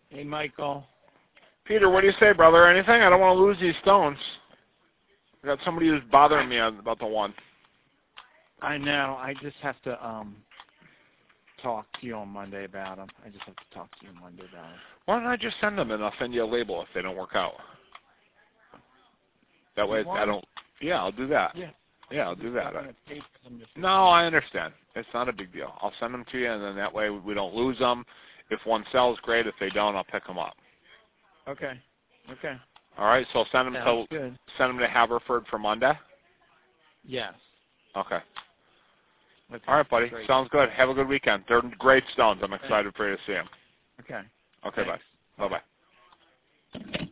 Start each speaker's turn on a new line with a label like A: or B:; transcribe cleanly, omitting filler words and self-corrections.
A: Hey, Michael.
B: Peter, what do you say, brother? Anything? I don't want to lose these stones. I got somebody who's bothering me about the one.
A: I know. I just have to talk to you on Monday about them. I just have to talk to you on Monday about them.
B: Why don't I just send them and I'll send you a label if they don't work out? That way I don't... Yeah, I'll do that. Yeah, I'll do that. No, I understand. It's not a big deal. I'll send them to you, and then that way we don't lose them. If one sells, great. If they don't, I'll pick them up.
A: Okay. Okay.
B: All right, so send them to Haverford for Monday?
A: Yes.
B: Okay. All right, buddy. Great. Sounds good. Have a good weekend. They're great stones. I'm excited for you to see them.
A: Okay.
B: Okay,
A: Thanks.
B: bye. Bye-bye.